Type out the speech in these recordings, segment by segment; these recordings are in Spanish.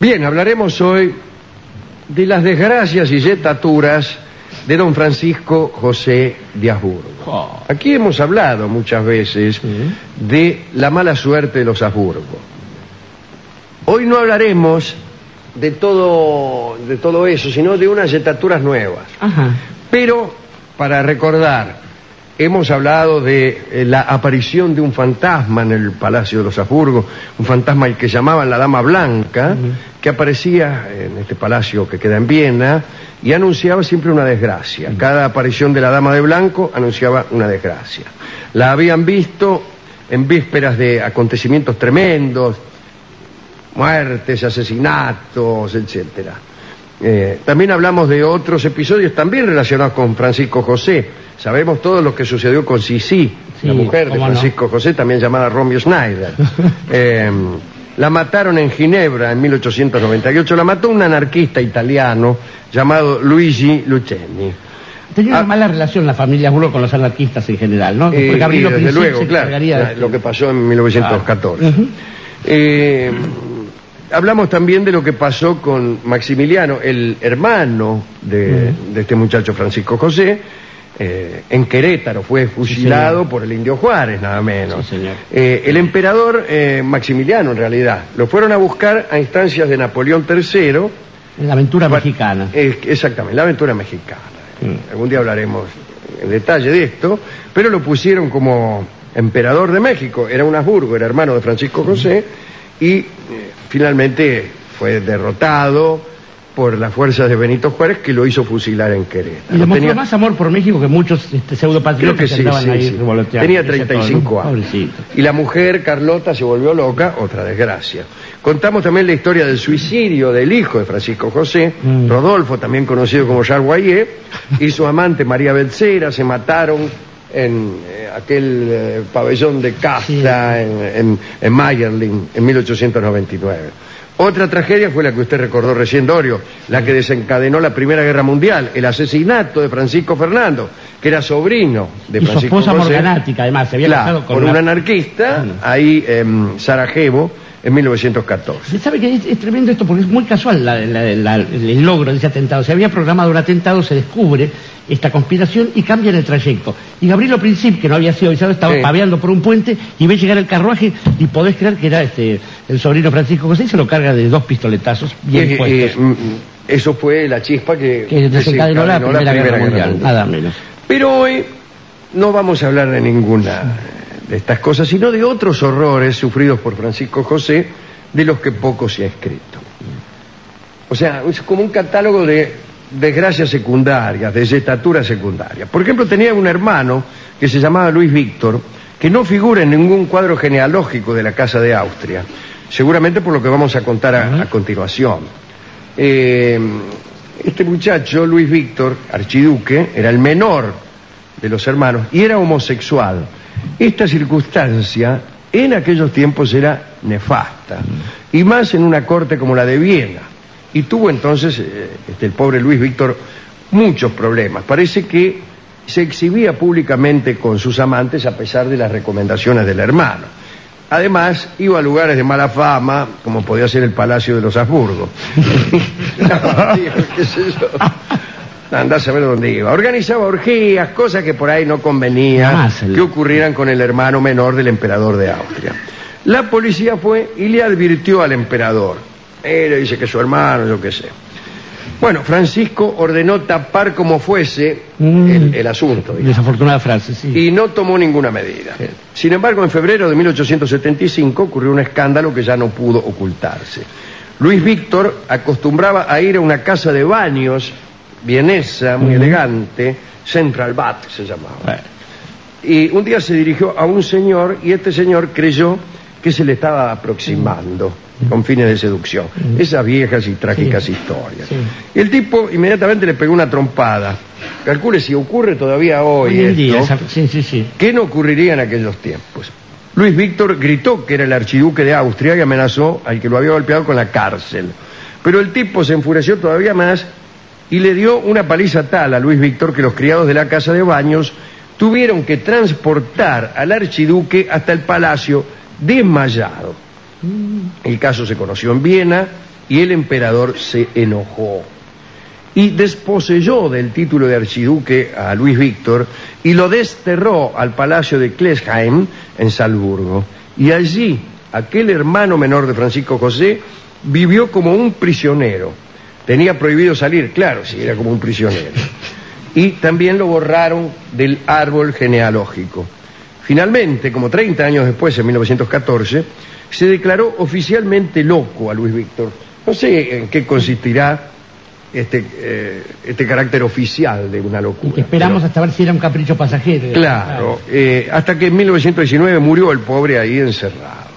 Bien, hablaremos hoy de las desgracias y yetaturas de don Francisco José de Habsburgo. Aquí hemos hablado muchas veces de la mala suerte de los Habsburgo. Hoy no hablaremos de todo eso, sino de unas yetaturas nuevas. Ajá. Pero, para recordar, hemos hablado de la aparición de un fantasma en el Palacio de los Habsburgo, un fantasma al que llamaban la Dama Blanca, que aparecía en este palacio que queda en Viena y anunciaba siempre una desgracia. Cada aparición de la Dama de Blanco anunciaba una desgracia. La habían visto en vísperas de acontecimientos tremendos, muertes, asesinatos, etcétera. También hablamos de otros episodios también relacionados con Francisco José. Sabemos todo lo que sucedió con Sissi, la mujer de Francisco José, también llamada Romeo Schneider. La mataron en Ginebra en 1898. La mató un anarquista italiano llamado Luigi Lucchesi. Tenía una mala relación la familia Habsburgo con los anarquistas en general, ¿no? Porque Gabriel desde luego, claro, lo que pasó en 1914. Hablamos también de lo que pasó con Maximiliano, el hermano de este muchacho Francisco José, en Querétaro. Fue fusilado por el Indio Juárez, nada menos. Sí, señor. El emperador Maximiliano, en realidad, lo fueron a buscar a instancias de Napoleón III. La aventura mexicana. Exactamente, la aventura mexicana. Algún día hablaremos en detalle de esto, pero lo pusieron como emperador de México. Era un Habsburgo, era hermano de Francisco José, y finalmente fue derrotado por las fuerzas de Benito Juárez, que lo hizo fusilar en Querétaro. Y demostró más amor por México que muchos pseudopatriotas que andaban ahí revoloteando. Tenía 35 años. Pobrecito. Y la mujer, Carlota, se volvió loca, otra desgracia. Contamos también la historia del suicidio del hijo de Francisco José, Rodolfo, también conocido como Charles Boyer, y su amante María Belcera. Se mataron en aquel pabellón de Casta, en Mayerling, en 1899. Otra tragedia fue la que usted recordó recién, Dorio, la que desencadenó la Primera Guerra Mundial, el asesinato de Francisco Fernando, que era sobrino de Francisco José. Y su esposa morganática, además, se había casado con un anarquista, ahí en Sarajevo, en 1914. ¿Sabe que es tremendo esto? Porque es muy casual el logro de ese atentado. Se había programado un atentado, se descubre esta conspiración y cambian el trayecto. Y Gabriel Princip, que no había sido avisado, estaba paveando por un puente y ve llegar el carruaje y podés creer que era el sobrino Francisco José, y se lo carga de 2 pistoletazos bien puestos. Eso fue la chispa que desencadenó la Primera Guerra Mundial, nada menos. Pero hoy no vamos a hablar de ninguna de estas cosas, sino de otros horrores sufridos por Francisco José, de los que poco se ha escrito. O sea, es como un catálogo de desgracias secundarias, de yetaturas secundarias. Por ejemplo, tenía un hermano que se llamaba Luis Víctor, que no figura en ningún cuadro genealógico de la Casa de Austria, seguramente por lo que vamos a contar a continuación. Este muchacho, Luis Víctor, archiduque, era el menor de los hermanos y era homosexual. Esta circunstancia en aquellos tiempos era nefasta, y más en una corte como la de Viena. Y tuvo entonces el pobre Luis Víctor muchos problemas. Parece que se exhibía públicamente con sus amantes a pesar de las recomendaciones del hermano. Además, iba a lugares de mala fama, como podía ser el Palacio de los Habsburgo. ¿Qué sé yo? Andá a saber dónde iba. Organizaba orgías, cosas que por ahí no convenía que ocurrieran con el hermano menor del emperador de Austria. La policía fue y le advirtió al emperador. Le dice que es su hermano, yo qué sé. Bueno, Francisco ordenó tapar como fuese el asunto. Desafortunada frase, sí. Y no tomó ninguna medida. Sí. Sin embargo, en febrero de 1875 ocurrió un escándalo que ya no pudo ocultarse. Luis Víctor acostumbraba a ir a una casa de baños vienesa, muy elegante, Central Bath se llamaba. Y un día se dirigió a un señor, y este señor creyó que se le estaba aproximando con fines de seducción. Esas viejas y trágicas historias. Y el tipo inmediatamente le pegó una trompada. Calcule si ocurre todavía hoy esto, ¿qué no ocurriría en aquellos tiempos? Luis Víctor gritó que era el archiduque de Austria y amenazó al que lo había golpeado con la cárcel. Pero el tipo se enfureció todavía más y le dio una paliza tal a Luis Víctor que los criados de la casa de baños tuvieron que transportar al archiduque hasta el palacio desmayado. El caso se conoció en Viena y el emperador se enojó y desposeyó del título de archiduque a Luis Víctor y lo desterró al palacio de Klesheim en Salzburgo. Y allí aquel hermano menor de Francisco José vivió como un prisionero. Tenía prohibido salir, claro, si era como un prisionero. Y también lo borraron del árbol genealógico. Finalmente, como 30 años después, en 1914, se declaró oficialmente loco a Luis Víctor. No sé en qué consistirá este carácter oficial de una locura. Y que esperamos hasta ver si era un capricho pasajero. Claro, hasta que en 1919 murió el pobre ahí encerrado.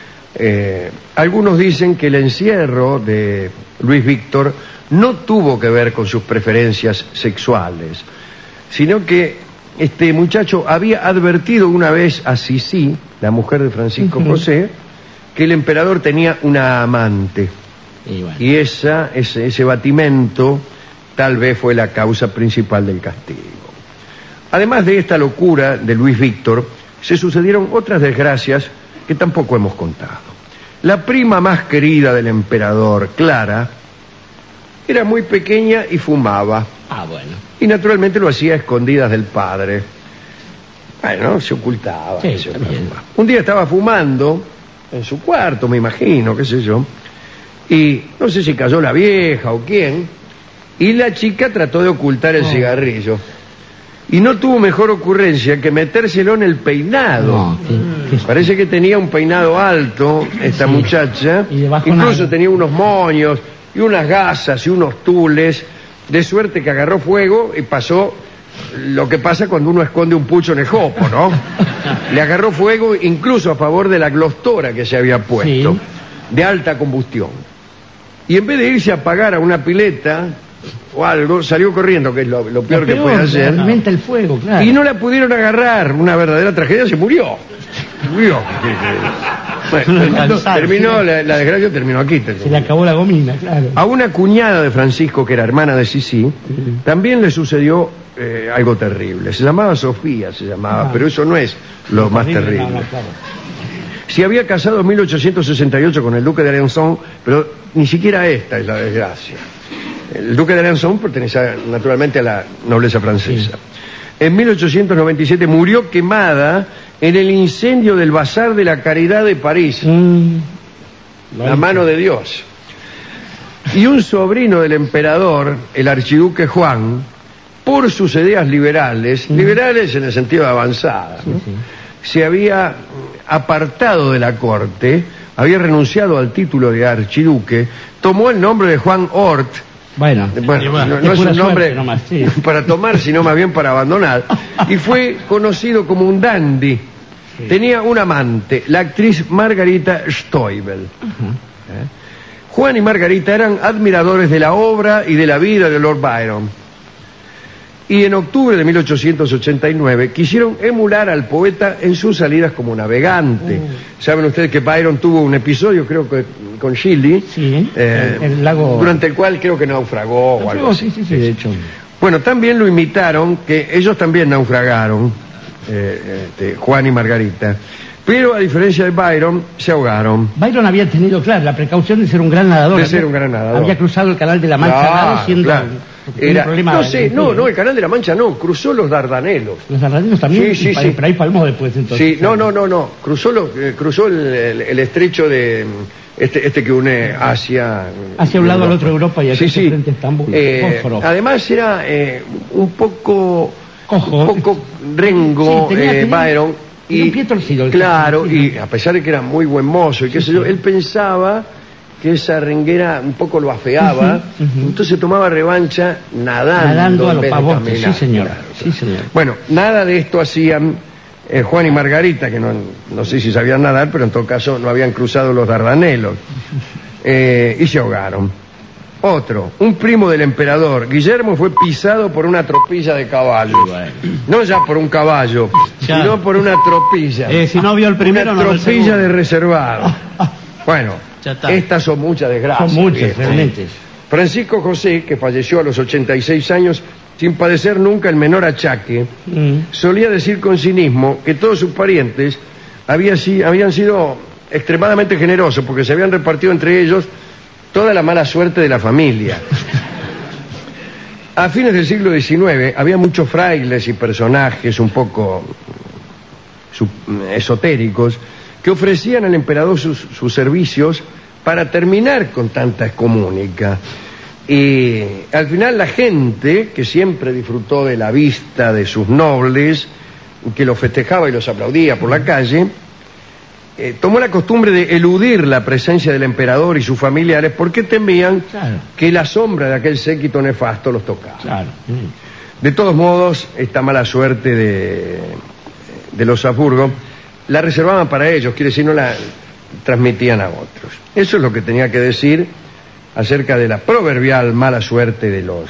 Algunos dicen que el encierro de Luis Víctor no tuvo que ver con sus preferencias sexuales, sino que este muchacho había advertido una vez a Sisi, la mujer de Francisco José, que el emperador tenía una amante. Y ese batimento tal vez fue la causa principal del castigo. Además de esta locura de Luis Víctor, se sucedieron otras desgracias que tampoco hemos contado. La prima más querida del emperador, Clara, era muy pequeña y fumaba. Bueno. Y naturalmente lo hacía a escondidas del padre. Bueno, se ocultaba. Sí, un día estaba fumando en su cuarto, me imagino, qué sé yo, y no sé si cayó la vieja o quién, y la chica trató de ocultar el cigarrillo. Y no tuvo mejor ocurrencia que metérselo en el peinado. Parece que tenía un peinado alto esta muchacha, incluso tenía unos moños y unas gasas y unos tules, de suerte que agarró fuego y pasó lo que pasa cuando uno esconde un pucho en el jopo, ¿no? Le agarró fuego incluso a favor de la glostora que se había puesto, de alta combustión. Y en vez de irse a pagar a una pileta o algo, salió corriendo, que es lo peor que puede hacer. Alimenta el fuego, claro. Y no la pudieron agarrar, una verdadera tragedia, se murió. Bueno, terminó, la desgracia terminó aquí. Se le acabó la gomina, claro. A una cuñada de Francisco, que era hermana de Sisi, también le sucedió algo terrible. Se llamaba Sofía, pero eso no es lo más terrible. Claro. Se había casado en 1868 con el duque de Alençon, pero ni siquiera esta es la desgracia. El duque de Alençon pertenecía naturalmente a la nobleza francesa. En 1897 murió quemada en el incendio del Bazar de la Caridad de París. La mano de Dios. Y un sobrino del emperador, el archiduque Juan, por sus ideas liberales, liberales en el sentido de avanzada, ¿no? Se había apartado de la corte, había renunciado al título de archiduque, tomó el nombre de Juan Hort. Bueno, no es un nombre nomás, para tomar, sino más bien para abandonar, y fue conocido como un dandy. Tenía un amante, la actriz Margarita Stoibel. Juan y Margarita eran admiradores de la obra y de la vida de Lord Byron. Y en octubre de 1889 quisieron emular al poeta en sus salidas como navegante. Saben ustedes que Byron tuvo un episodio, creo que con Shelley, el lago... durante el cual creo que naufragó o algo así. Sí, de hecho. Bueno, también lo imitaron, que ellos también naufragaron, Juan y Margarita. Pero a diferencia de Byron, se ahogaron. Byron había tenido, claro, la precaución de ser un gran nadador. Había cruzado el Canal de la Mancha siendo... el Canal de la Mancha no, cruzó los Dardanelos. ¿Los Dardanelos también? Sí. Pero ahí palmó después, entonces. Sí, no. Cruzó el estrecho de... Este que une Asia... Hacia un lado al otro Europa y aquí frente a Estambul. Además era un poco... Un poco rengo, Byron. Y pie torcido. Claro, y a pesar de que era muy buen mozo y qué sé yo, él pensaba que esa renguera un poco lo afeaba, entonces tomaba revancha nadando a los pavotes. Sí, señor. Bueno, nada de esto hacían Juan y Margarita, que no sé si sabían nadar, pero en todo caso no habían cruzado los Dardanelos, y se ahogaron. Un primo del emperador, Guillermo, fue pisado por una tropilla de caballos. No ya por un caballo, sino por una tropilla. Si no vio el primero, una tropilla de reservado. Bueno, estas son muchas desgracias. Son muchas, realmente. Francisco José, que falleció a los 86 años sin padecer nunca el menor achaque, solía decir con cinismo que todos sus parientes habían sido extremadamente generosos porque se habían repartido entre ellos toda la mala suerte de la familia. A fines del siglo XIX había muchos frailes y personajes un poco esotéricos que ofrecían al emperador sus servicios para terminar con tanta excomunica. Y al final la gente, que siempre disfrutó de la vista de sus nobles, que los festejaba y los aplaudía por la calle, tomó la costumbre de eludir la presencia del emperador y sus familiares porque temían que la sombra de aquel séquito nefasto los tocara. Claro. De todos modos, esta mala suerte de los Habsburgo la reservaban para ellos, quiere decir, no la transmitían a otros. Eso es lo que tenía que decir acerca de la proverbial mala suerte de los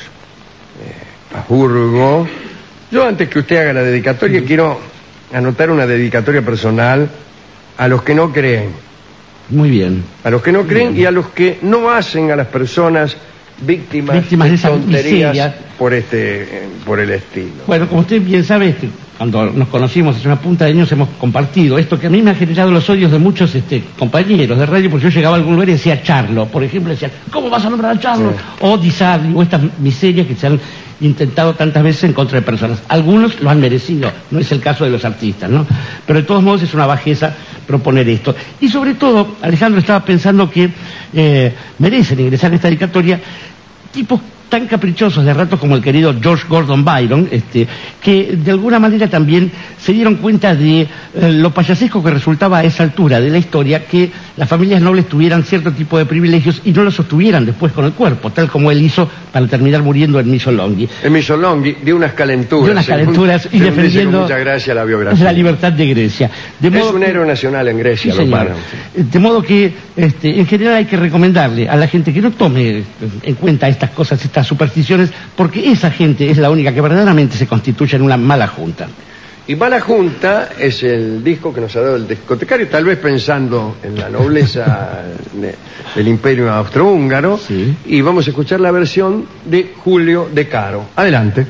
Habsburgo. Yo, antes que usted haga la dedicatoria, quiero anotar una dedicatoria personal a los que no creen. Muy bien. A los que no creen y a los que no hacen a las personas víctimas de esa tonterías miseria. por el estilo. Bueno, como usted bien sabe, cuando nos conocimos hace una punta de años hemos compartido esto que a mí me ha generado los odios de muchos compañeros de radio, porque yo llegaba a algún lugar y decía Charlo, por ejemplo, decían, ¿cómo vas a nombrar a Charlo? Sí. O Di Sarli, o estas miserias que se han intentado tantas veces en contra de personas. Algunos lo han merecido, no es el caso de los artistas, ¿no? Pero de todos modos es una bajeza proponer esto. Y sobre todo, Alejandro estaba pensando que merecen ingresar en esta dedicatoria tipos tan caprichosos de ratos como el querido George Gordon Byron, que de alguna manera también se dieron cuenta de lo payasesco que resultaba a esa altura de la historia que las familias nobles tuvieran cierto tipo de privilegios y no los sostuvieran después con el cuerpo, tal como él hizo para terminar muriendo en Missolonghi. En Missolonghi dio unas calenturas. De unas calenturas y defendiendo mucha gracia la biografía. La libertad de Grecia. Es un héroe nacional en Grecia, sí, señor. De modo que en general hay que recomendarle a la gente que no tome en cuenta estas cosas, estas supersticiones, porque esa gente es la única que verdaderamente se constituye en una mala junta. Y Mala Junta es el disco que nos ha dado el discotecario, tal vez pensando en la nobleza del Imperio Austrohúngaro, sí. Y vamos a escuchar la versión de Julio De Caro. Adelante.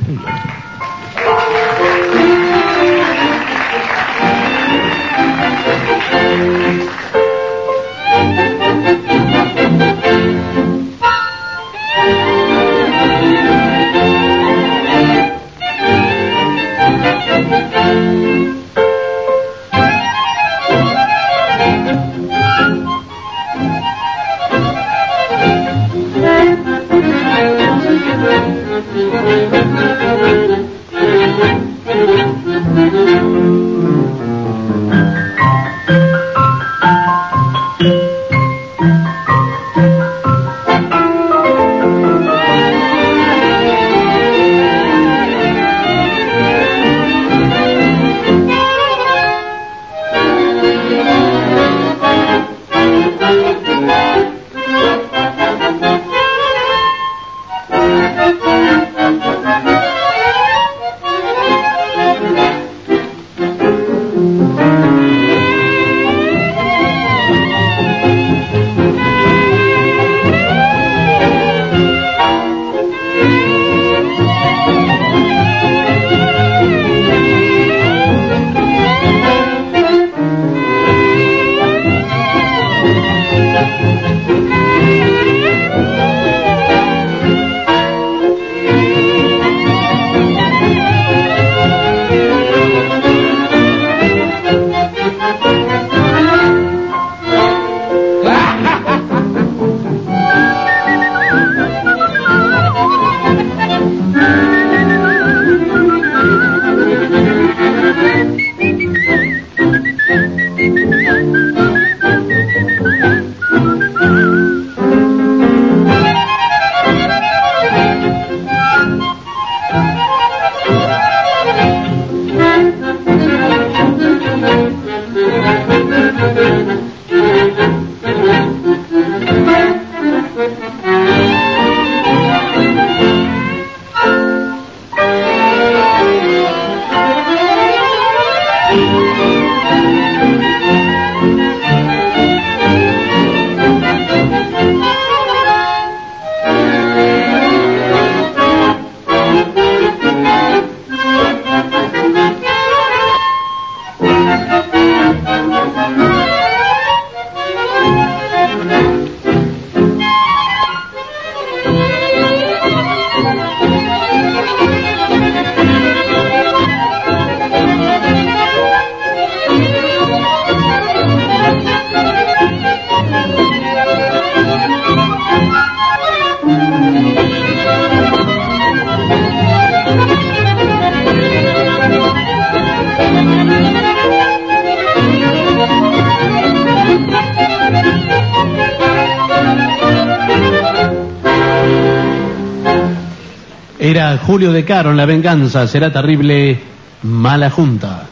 Era Julio De Caro en La venganza será terrible, Mala Junta.